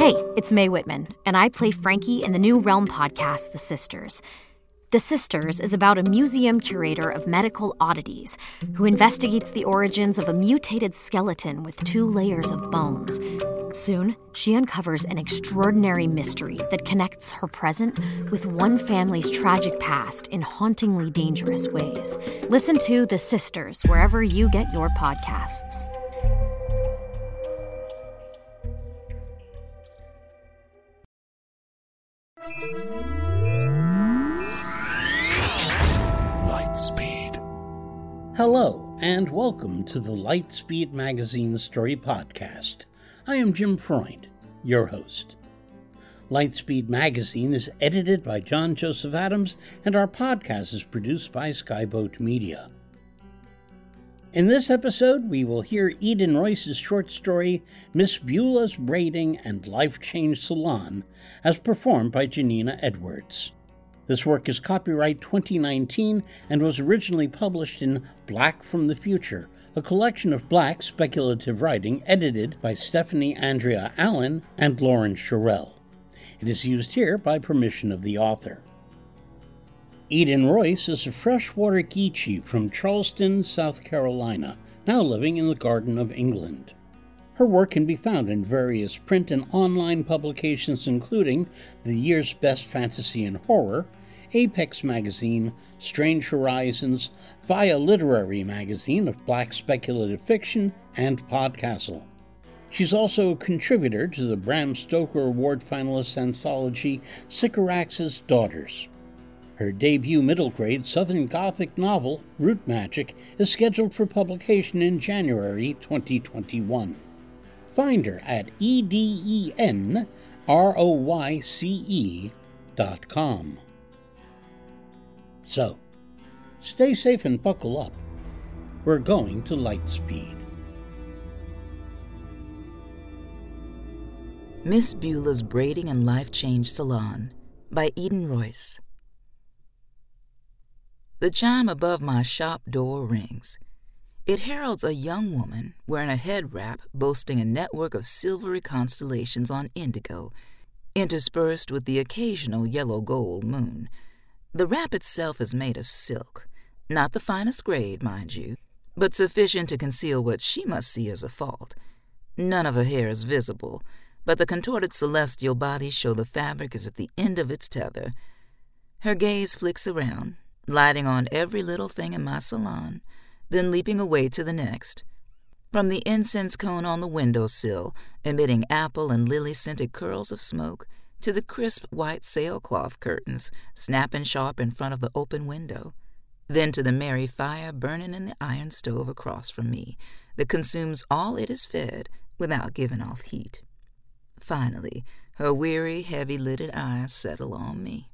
Hey, it's Mae Whitman, and I play Frankie in the new Realm podcast, The Sisters. The Sisters is about a museum curator of medical oddities who investigates the origins of a mutated skeleton with 2 layers of bones. Soon, she uncovers an extraordinary mystery that connects her present with one family's tragic past in hauntingly dangerous ways. Listen to The Sisters wherever you get your podcasts. Lightspeed. Hello, and welcome to the Lightspeed Magazine Story Podcast. I am Jim Freund, your host. Lightspeed Magazine is edited by John Joseph Adams, and our podcast is produced by Skyboat Media. In this episode, we will hear Eden Royce's short story, Miss Beulah's Braiding and Life Change Salon, as performed by Janina Edwards. This work is copyright 2019 and was originally published in Black from the Future, a collection of Black speculative writing edited by Stephanie Andrea Allen and Lauren Sherrill. It is used here by permission of the author. Eden Royce is a freshwater Geechee from Charleston, South Carolina, now living in the Garden of England. Her work can be found in various print and online publications including The Year's Best Fantasy and Horror, Apex Magazine, Strange Horizons, Via Literary Magazine of Black Speculative Fiction, and Podcastle. She's also a contributor to the Bram Stoker Award finalist anthology Sycorax's Daughters. Her debut middle-grade Southern Gothic novel, Root Magic, is scheduled for publication in January 2021. Find her at edenroyce.com. So, stay safe and buckle up. We're going to Lightspeed. Miss Beulah's Braiding and Life Change Salon by Eden Royce. The chime above my shop door rings. It heralds a young woman wearing a head wrap boasting a network of silvery constellations on indigo, interspersed with the occasional yellow gold moon. The wrap itself is made of silk, not the finest grade, mind you, but sufficient to conceal what she must see as a fault. None of her hair is visible, but the contorted celestial bodies show the fabric is at the end of its tether. Her gaze flicks around, lighting on every little thing in my salon, then leaping away to the next. From the incense cone on the windowsill, emitting apple and lily-scented curls of smoke, to the crisp white sailcloth curtains snapping sharp in front of the open window, then to the merry fire burning in the iron stove across from me that consumes all it is fed without giving off heat. Finally, her weary, heavy-lidded eyes settle on me.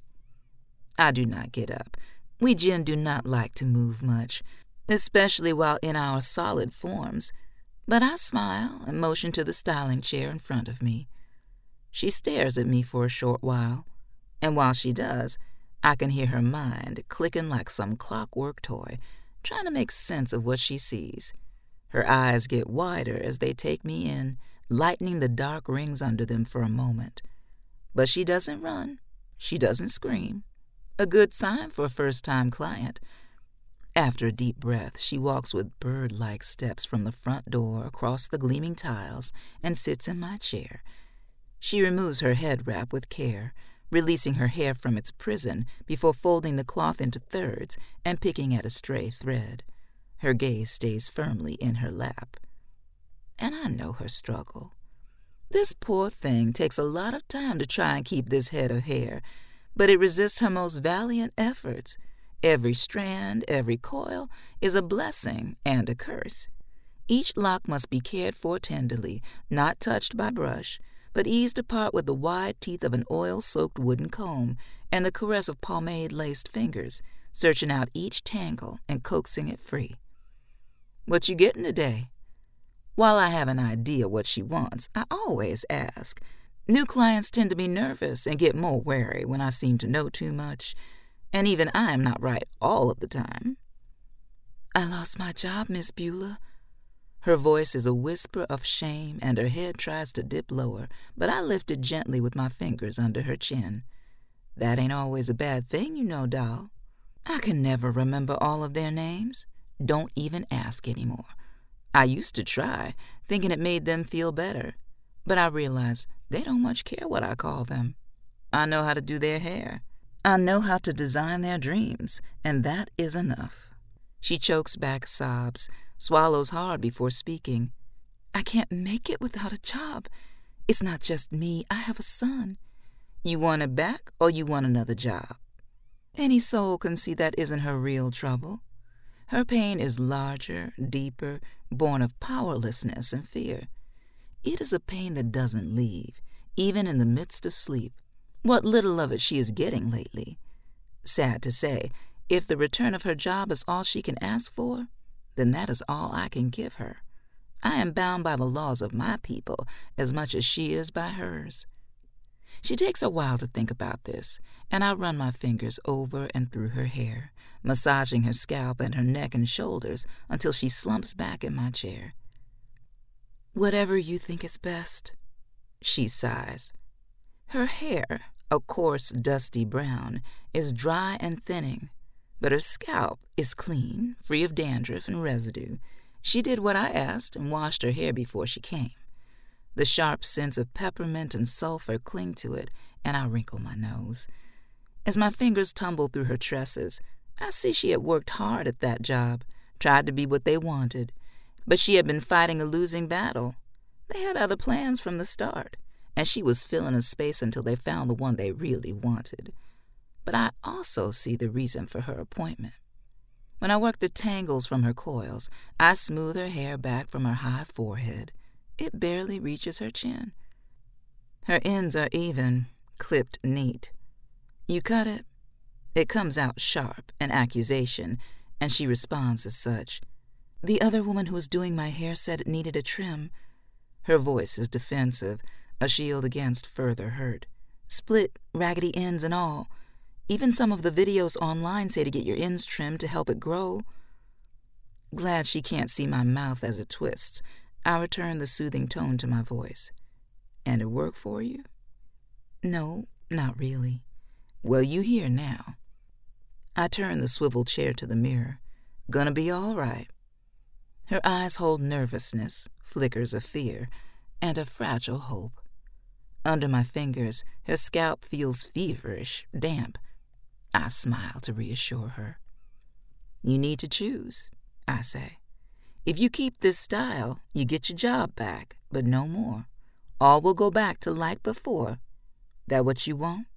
I do not get up. We Jinn do not like to move much, especially while in our solid forms, but I smile and motion to the styling chair in front of me. She stares at me for a short while, and while she does, I can hear her mind clicking like some clockwork toy, trying to make sense of what she sees. Her eyes get wider as they take me in, lightening the dark rings under them for a moment. But she doesn't run. She doesn't scream. A good sign for a first-time client. After a deep breath, she walks with bird-like steps from the front door across the gleaming tiles and sits in my chair. She removes her head wrap with care, releasing her hair from its prison before folding the cloth into thirds and picking at a stray thread. Her gaze stays firmly in her lap. And I know her struggle. This poor thing takes a lot of time to try and keep this head of hair, but it resists her most valiant efforts. Every strand, every coil is a blessing and a curse. Each lock must be cared for tenderly, not touched by brush, but eased apart with the wide teeth of an oil-soaked wooden comb and the caress of pomade-laced fingers, searching out each tangle and coaxing it free. "What you getting today?" While I have an idea what she wants, I always ask. New clients tend to be nervous and get more wary when I seem to know too much, and even I am not right all of the time. "I lost my job, Miss Beulah." Her voice is a whisper of shame, and her head tries to dip lower, but I lift it gently with my fingers under her chin. That ain't always a bad thing, you know, doll. I can never remember all of their names. Don't even ask anymore. I used to try, thinking it made them feel better, but I realized they don't much care what I call them. I know how to do their hair. I know how to design their dreams, and that is enough. She chokes back sobs, swallows hard before speaking. I can't make it without a job. It's not just me. I have a son. You want it back, or you want another job? Any soul can see that isn't her real trouble. Her pain is larger, deeper, born of powerlessness and fear. It is a pain that doesn't leave, even in the midst of sleep. What little of it she is getting lately. Sad to say, if the return of her job is all she can ask for, then that is all I can give her. I am bound by the laws of my people as much as she is by hers. She takes a while to think about this, and I run my fingers over and through her hair, massaging her scalp and her neck and shoulders until she slumps back in my chair. Whatever you think is best, she sighs. Her hair, a coarse, dusty brown, is dry and thinning, but her scalp is clean, free of dandruff and residue. She did what I asked and washed her hair before she came. The sharp scents of peppermint and sulfur cling to it, and I wrinkle my nose. As my fingers tumble through her tresses, I see she had worked hard at that job, tried to be what they wanted, but she had been fighting a losing battle. They had other plans from the start, and she was filling a space until they found the one they really wanted. But I also see the reason for her appointment. When I work the tangles from her coils, I smooth her hair back from her high forehead. It barely reaches her chin. Her ends are even, clipped neat. You cut it? It comes out sharp, an accusation, and she responds as such. The other woman who was doing my hair said it needed a trim. Her voice is defensive, a shield against further hurt. Split, raggedy ends and all. Even some of the videos online say to get your ends trimmed to help it grow. Glad she can't see my mouth as it twists, I return the soothing tone to my voice. And it worked for you? No, not really. Well, you hear now. I turn the swivel chair to the mirror. Gonna be all right. Her eyes hold nervousness, flickers of fear, and a fragile hope. Under my fingers, her scalp feels feverish, damp. I smile to reassure her. You need to choose, I say. If you keep this style, you get your job back, but no more. All will go back to like before. That what you want?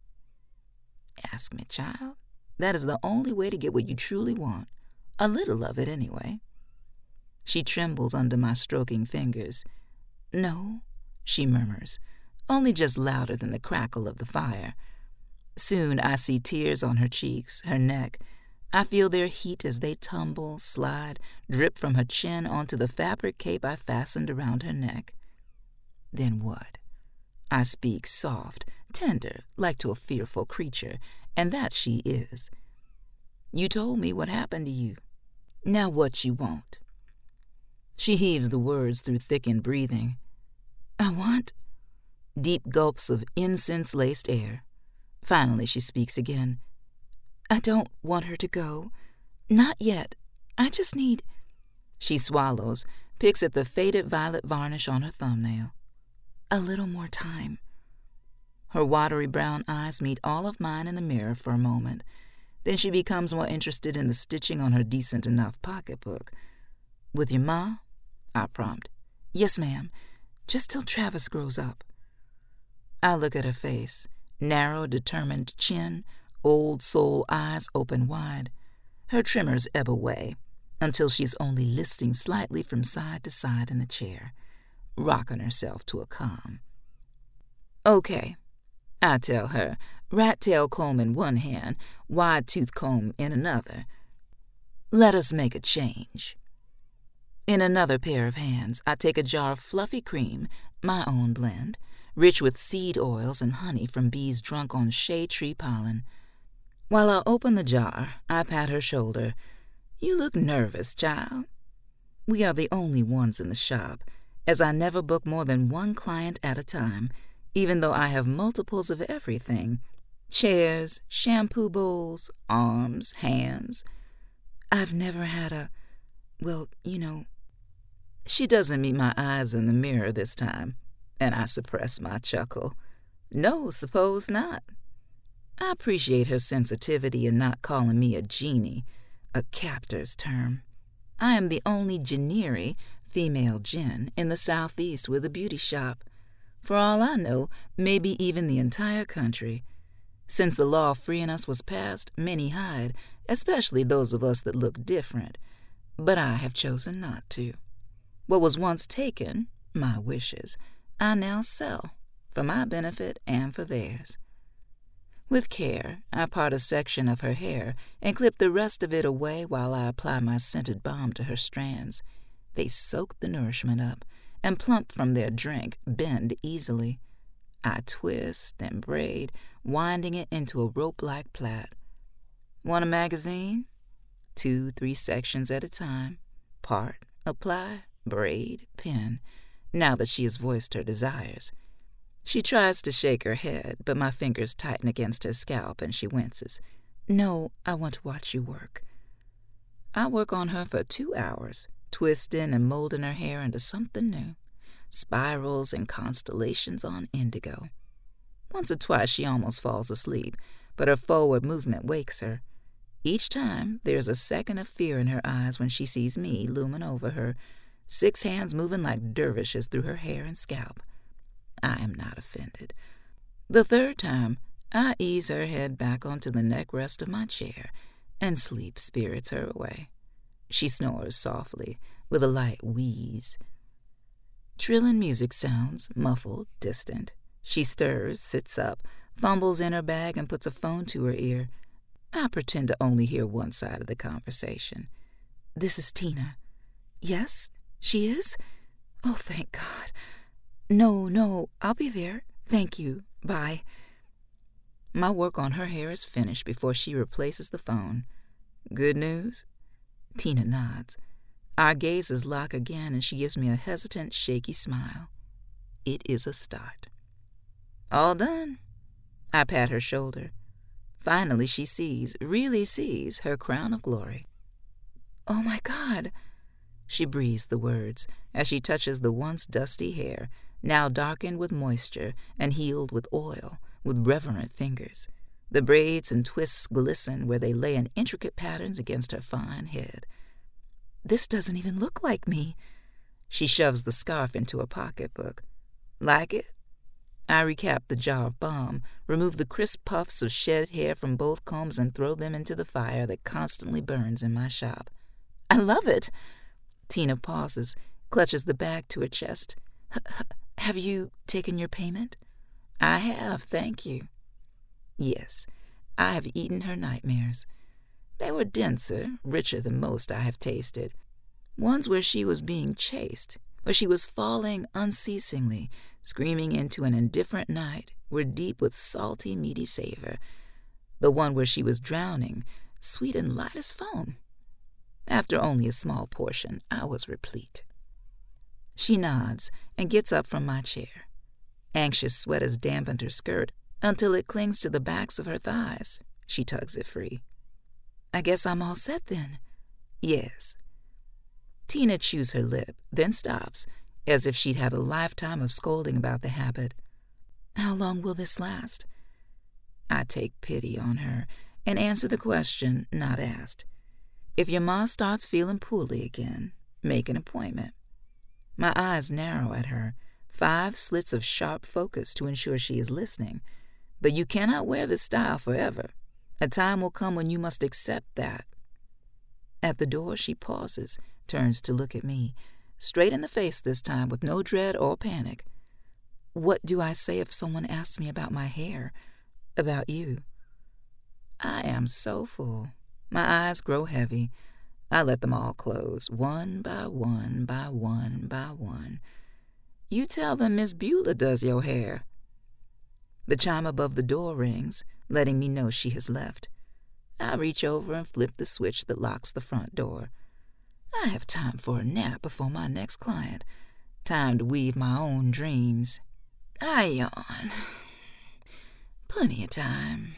Ask me, child. That is the only way to get what you truly want. A little of it, anyway. She trembles under my stroking fingers. No, she murmurs, only just louder than the crackle of the fire. Soon I see tears on her cheeks, her neck. I feel their heat as they tumble, slide, drip from her chin onto the fabric cape I fastened around her neck. Then what? I speak soft, tender, like to a fearful creature, and that she is. You told me what happened to you. Now what you want? She heaves the words through thickened breathing. I want... Deep gulps of incense-laced air. Finally she speaks again. I don't want her to go. Not yet. I just need... She swallows, picks at the faded violet varnish on her thumbnail. A little more time. Her watery brown eyes meet all of mine in the mirror for a moment. Then she becomes more interested in the stitching on her decent-enough pocketbook. With your ma? I prompt. Yes, ma'am. Just till Travis grows up. I look at her face. Narrow, determined chin, old soul eyes open wide. Her tremors ebb away until she's only listing slightly from side to side in the chair, rocking herself to a calm. Okay, I tell her, rat-tail comb in one hand, wide-tooth comb in another. Let us make a change. In another pair of hands, I take a jar of fluffy cream, my own blend, rich with seed oils and honey from bees drunk on shade tree pollen. While I open the jar, I pat her shoulder. You look nervous, child. We are the only ones in the shop, as I never book more than one client at a time, even though I have multiples of everything: chairs, shampoo bowls, arms, hands. I've never had a, well, She doesn't meet my eyes in the mirror this time, and I suppress my chuckle. No, suppose not. I appreciate her sensitivity in not calling me a genie, a captor's term. I am the only Generi, female Gen, in the Southeast with a beauty shop. For all I know, maybe even the entire country. Since the law freeing us was passed, many hide, especially those of us that look different. But I have chosen not to. What was once taken, my wishes, I now sell, for my benefit and for theirs. With care, I part a section of her hair and clip the rest of it away while I apply my scented balm to her strands. They soak the nourishment up, and plump from their drink, bend easily. I twist and braid, winding it into a rope-like plait. Want a magazine? 2-3 sections at a time. Part, apply, braid, pin, now that she has voiced her desires. She tries to shake her head, but my fingers tighten against her scalp and she winces. No, I want to watch you work. I work on her for 2 hours, twisting and molding her hair into something new. Spirals and constellations on indigo. Once or twice she almost falls asleep, but her forward movement wakes her. Each time there's a second of fear in her eyes when she sees me looming over her, 6 hands moving like dervishes through her hair and scalp. I am not offended. The 3rd time, I ease her head back onto the neck rest of my chair, and sleep spirits her away. She snores softly, with a light wheeze. Trilling music sounds, muffled, distant. She stirs, sits up, fumbles in her bag, and puts a phone to her ear. I pretend to only hear one side of the conversation. This is Tina. Yes, she is? Oh, thank God. No, I'll be there. Thank you. Bye. My work on her hair is finished before she replaces the phone. Good news? Tina nods. Our gazes lock again, and she gives me a hesitant, shaky smile. It is a start. All done. I pat her shoulder. Finally she sees, really sees, her crown of glory. Oh, my God. She breathes the words as she touches the once dusty hair, now darkened with moisture and healed with oil, with reverent fingers. The braids and twists glisten where they lay in intricate patterns against her fine head. This doesn't even look like me. She shoves the scarf into a pocketbook. Like it? I recap the jar of balm, remove the crisp puffs of shed hair from both combs, and throw them into the fire that constantly burns in my shop. I love it. Tina pauses, clutches the bag to her chest. Have you taken your payment? I have, thank you. Yes, I have eaten her nightmares. They were denser, richer than most I have tasted. Ones where she was being chased, where she was falling unceasingly, screaming into an indifferent night, were deep with salty, meaty savor. The one where she was drowning, sweet and light as foam. After only a small portion, I was replete. She nods and gets up from my chair. Anxious sweat has dampened her skirt until it clings to the backs of her thighs. She tugs it free. I guess I'm all set then. Yes. Tina chews her lip, then stops, as if she'd had a lifetime of scolding about the habit. How long will this last? I take pity on her and answer the question not asked. If your ma starts feeling poorly again, make an appointment. My eyes narrow at her, 5 slits of sharp focus to ensure she is listening. But you cannot wear this style forever. A time will come when you must accept that. At the door she pauses, turns to look at me, straight in the face this time with no dread or panic. What do I say if someone asks me about my hair, about you? I am so full. My eyes grow heavy. I let them all close, one by one by one by one. You tell them Miss Beulah does your hair. The chime above the door rings, letting me know she has left. I reach over and flip the switch that locks the front door. I have time for a nap before my next client. Time to weave my own dreams. I yawn. Plenty of time.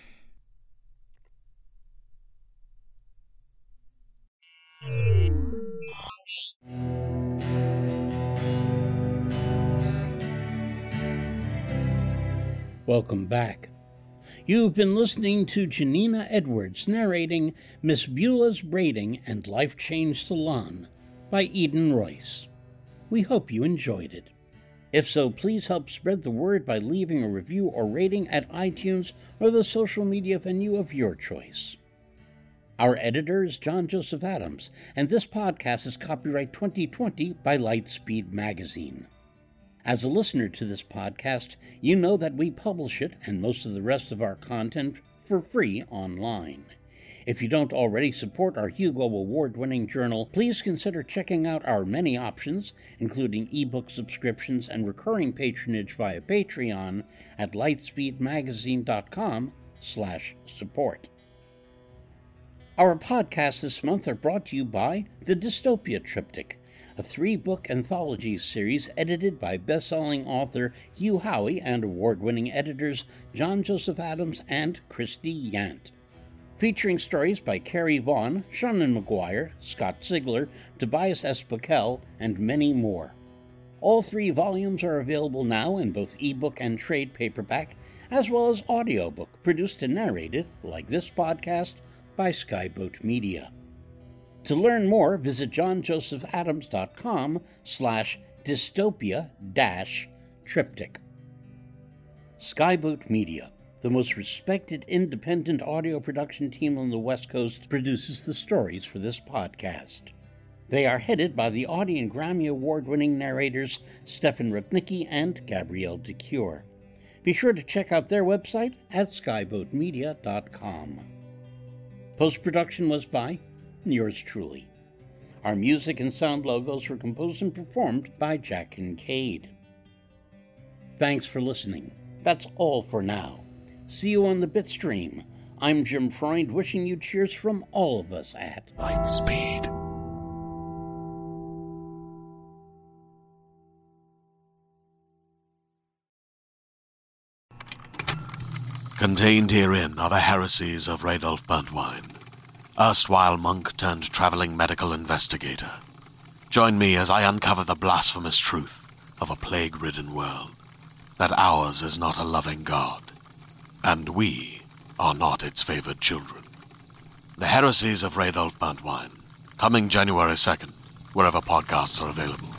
Welcome back. You've been listening to Janina Edwards narrating Miss Beulah's Braiding and Life Change Salon by Eden Royce. We hope you enjoyed it. If so, please help spread the word by leaving a review or rating at iTunes or the social media venue of your choice. Our editor is John Joseph Adams, and this podcast is copyright 2020 by Lightspeed Magazine. As a listener to this podcast, you know that we publish it and most of the rest of our content for free online. If you don't already support our Hugo Award-winning journal, please consider checking out our many options, including ebook subscriptions and recurring patronage via Patreon at lightspeedmagazine.com/support. Our podcasts this month are brought to you by The Dystopia Triptych, a 3-book anthology series edited by best-selling author Hugh Howey and award-winning editors John Joseph Adams and Christy Yant. Featuring stories by Carrie Vaughn, Shannon McGuire, Scott Ziegler, Tobias S. Buckell, and many more. All 3 volumes are available now in both ebook and trade paperback, as well as audiobook, produced and narrated, like this podcast, by Skyboat Media. To learn more, visit johnjosephatadams.com/dystopia-triptych. Skyboat Media, the most respected independent audio production team on the West Coast, produces the stories for this podcast. They are headed by the Audie and Grammy Award-winning narrators Stefan Rudnicki and Gabrielle DeCure. Be sure to check out their website at skyboatmedia.com. Post-production was by yours truly. Our music and sound logos were composed and performed by Jack Kincaid. Thanks for listening. That's all for now. See you on the Bitstream. I'm Jim Freund, wishing you cheers from all of us at Lightspeed. Contained herein are the heresies of Radolf Burntwine, erstwhile monk turned traveling medical investigator. Join me as I uncover the blasphemous truth of a plague-ridden world, that ours is not a loving God, and we are not its favored children. The heresies of Radolf Burntwine, coming January 2nd, wherever podcasts are available.